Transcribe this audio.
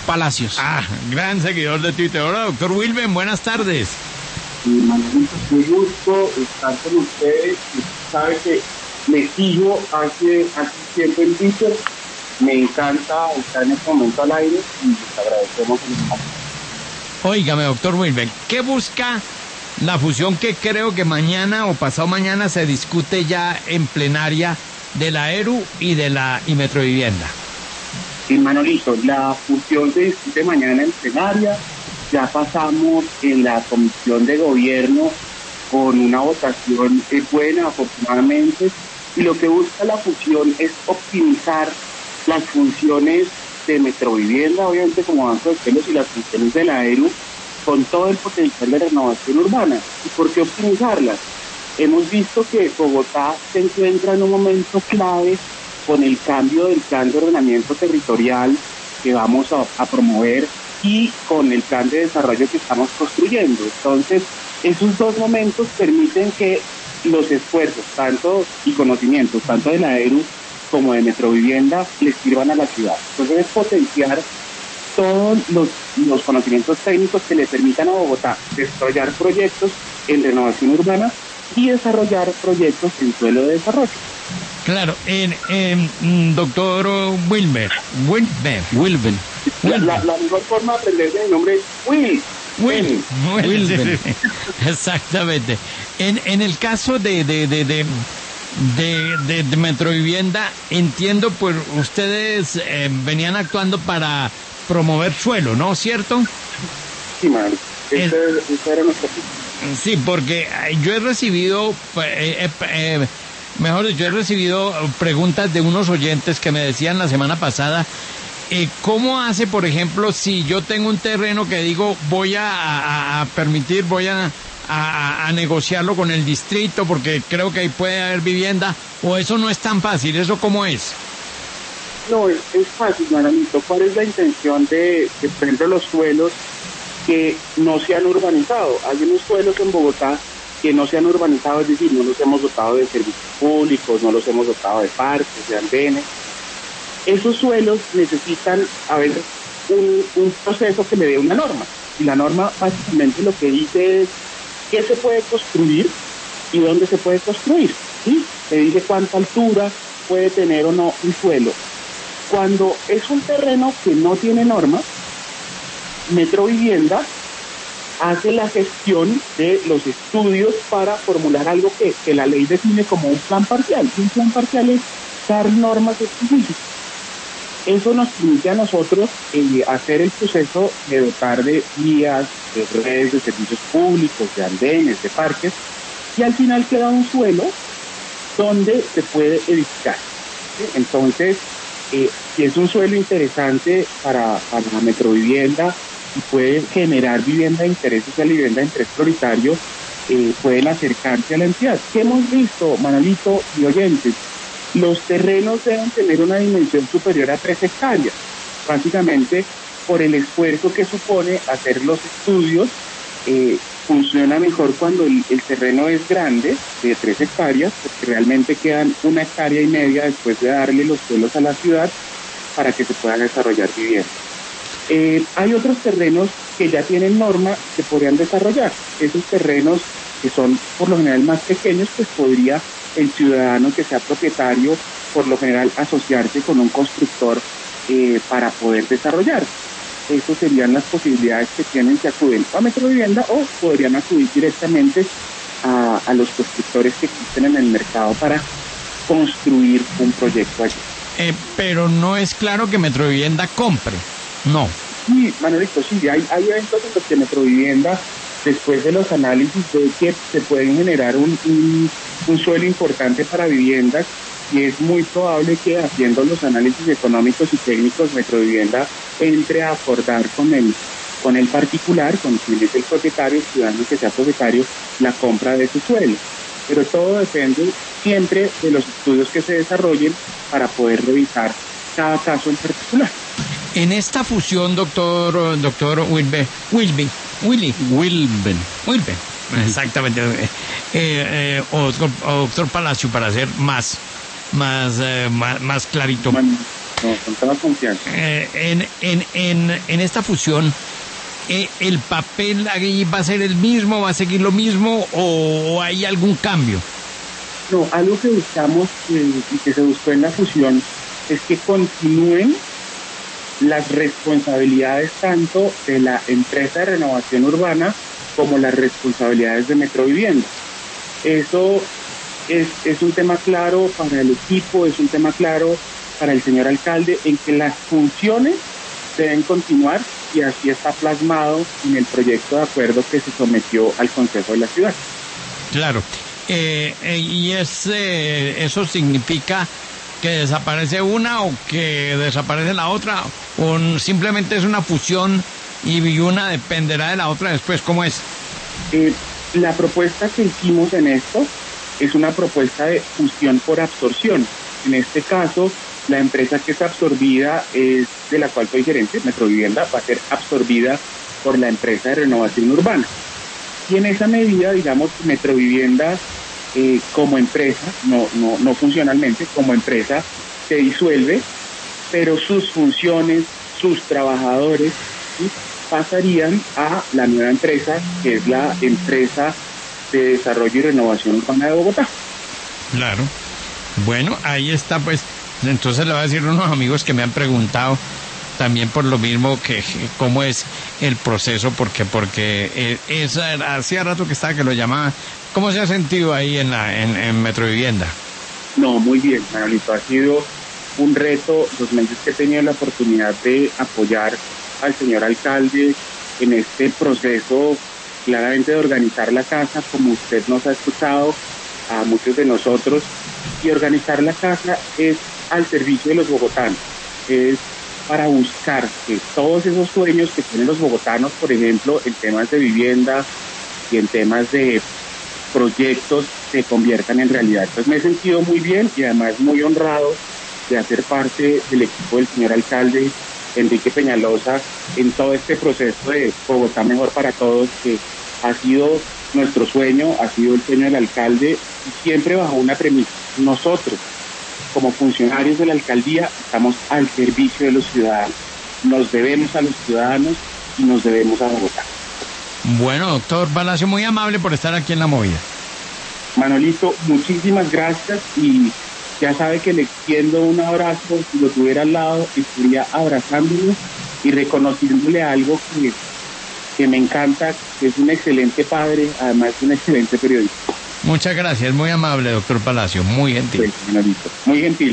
Palacios. Gran seguidor de Twitter. Hola, doctor Wilben, buenas tardes. Manuelito, qué gusto estar con ustedes. Sabe que me sigo hace tiempo en Twitter. Me encanta estar en este momento al aire y les agradecemos el espacio. Óigame, doctor Wilben, ¿qué busca la fusión que creo que mañana o pasado mañana se discute ya en plenaria de la ERU y de la Metrovivienda? Sí, Manolito, la fusión se discute mañana en plenaria. Ya pasamos en la comisión de gobierno con una votación buena, afortunadamente, y lo que busca la fusión es optimizar las funciones de Metrovivienda, obviamente como Banco de Suelos, y las funciones de la ERU, con todo el potencial de renovación urbana. ¿Y por qué optimizarlas? Hemos visto que Bogotá se encuentra en un momento clave con el cambio del plan de ordenamiento territorial que vamos a promover y con el plan de desarrollo que estamos construyendo. Entonces, esos dos momentos permiten que los esfuerzos y conocimientos, tanto de la ERU como de Metrovivienda, les sirvan a la ciudad. Entonces, es potenciar todos los conocimientos técnicos que le permitan a Bogotá desarrollar proyectos en renovación urbana y desarrollar proyectos en suelo de desarrollo. Claro, doctor Wilben. La mejor forma de aprender de mi nombre es Wilben. Sí. Exactamente. En el caso de Metrovivienda, entiendo, pues ustedes venían actuando para promover suelo, ¿no? ¿Cierto? Sí, man. Esa era nuestra opinión. Sí, porque yo he recibido, preguntas de unos oyentes que me decían la semana pasada, ¿cómo hace, por ejemplo, si yo tengo un terreno que digo voy a negociarlo con el distrito porque creo que ahí puede haber vivienda, o eso no es tan fácil? ¿Eso cómo es? No, es fácil, Maranito. ¿Cuál es la intención de, por ejemplo, los suelos que no se han urbanizado? Hay unos suelos en Bogotá que no se han urbanizado, es decir, no los hemos dotado de servicios públicos, no los hemos dotado de parques, de andenes. Esos suelos necesitan, a veces, un proceso que le dé una norma. Y la norma básicamente lo que dice es qué se puede construir y dónde se puede construir, ¿sí? Le dice cuánta altura puede tener o no un suelo. Cuando es un terreno que no tiene norma, Metrovivienda hace la gestión de los estudios para formular algo que la ley define como un plan parcial. Un plan parcial es dar normas específicas. Eso nos permite a nosotros hacer el proceso de dotar de vías, de redes de servicios públicos, de andenes, de parques, y al final queda un suelo donde se puede edificar. ¿Sí? Entonces, si es un suelo interesante para la Metrovivienda y puede generar vivienda de interés social y vivienda de interés prioritario, pueden acercarse a la entidad. ¿Qué hemos visto, Manolito y oyentes? Los terrenos deben tener una dimensión superior a 3 hectáreas, básicamente por el esfuerzo que supone hacer los estudios. Funciona mejor cuando el terreno es grande, de 3 hectáreas, porque realmente quedan 1,5 hectáreas después de darle los suelos a la ciudad para que se puedan desarrollar viviendas. Hay otros terrenos que ya tienen norma que podrían desarrollar. Esos terrenos que son por lo general más pequeños, pues podría el ciudadano que sea propietario, por lo general, asociarse con un constructor para poder desarrollar. Esas serían las posibilidades que tienen, que acuden a Metrovivienda o podrían acudir directamente a los constructores que existen en el mercado para construir un proyecto allí. Pero no es claro que Metrovivienda compre, no. Sí, Manolito, sí, hay eventos en los que Metrovivienda, después de los análisis, ve que se pueden generar un suelo importante para viviendas, y es muy probable que, haciendo los análisis económicos y técnicos, Metrovivienda entre a acordar con el particular, con quien es el propietario, el ciudadano que sea propietario, la compra de su suelo. Pero todo depende siempre de los estudios que se desarrollen para poder revisar cada caso en particular. En esta fusión, doctor Wilben, exactamente, o doctor Palacio, para ser más clarito. no, con toda confianza. En esta fusión, ¿el papel ahí va a ser el mismo, va a seguir lo mismo o hay algún cambio? No, algo que buscamos y que se buscó en la fusión es que continúen las responsabilidades tanto de la empresa de renovación urbana como las responsabilidades de Metrovivienda. Eso es un tema claro para el equipo, es un tema claro para el señor alcalde, en que las funciones deben continuar y así está plasmado en el proyecto de acuerdo que se sometió al Consejo de la Ciudad. Claro. Y eso significa que desaparece una o que desaparece la otra, o simplemente es una fusión y una dependerá de la otra después. ¿Cómo es? La propuesta que hicimos en esto es una propuesta de fusión por absorción. En este caso, la empresa que es absorbida es de la cual soy gerente, Metrovivienda, va a ser absorbida por la empresa de renovación urbana. Y en esa medida, digamos, Metrovivienda como empresa, no funcionalmente, como empresa se disuelve, pero sus funciones, sus trabajadores, ¿sí?, pasarían a la nueva empresa, que es la Empresa de Desarrollo y Renovación Urbana de Bogotá. Claro. Bueno, ahí está, pues. Entonces le voy a decir a unos amigos que me han preguntado también por lo mismo que cómo es el proceso, porque hacía rato que estaba que lo llamaba. ¿Cómo se ha sentido ahí en Metrovivienda? No, muy bien, Manolito. Ha sido un reto los meses que he tenido la oportunidad de apoyar al señor alcalde en este proceso, claramente de organizar la casa, como usted nos ha escuchado a muchos de nosotros, y organizar la casa es al servicio de los bogotanos, es para buscar que todos esos sueños que tienen los bogotanos, por ejemplo, en temas de vivienda y en temas de proyectos, se conviertan en realidad. Entonces me he sentido muy bien y además muy honrado de hacer parte del equipo del señor alcalde Enrique Peñalosa en todo este proceso de Bogotá Mejor para Todos, que ha sido nuestro sueño, ha sido el sueño del alcalde, y siempre bajo una premisa: nosotros, como funcionarios de la alcaldía, estamos al servicio de los ciudadanos, nos debemos a los ciudadanos y nos debemos a Bogotá. Bueno, doctor Palacio, muy amable por estar aquí en La Movida. Manolito, muchísimas gracias, y ya sabe que le extiendo un abrazo. Si lo tuviera al lado, estaría abrazándolo y reconociéndole algo que me encanta, que es un excelente padre, además un excelente periodista. Muchas gracias, muy amable, doctor Palacio, muy gentil. Sí, Manolito, muy gentil.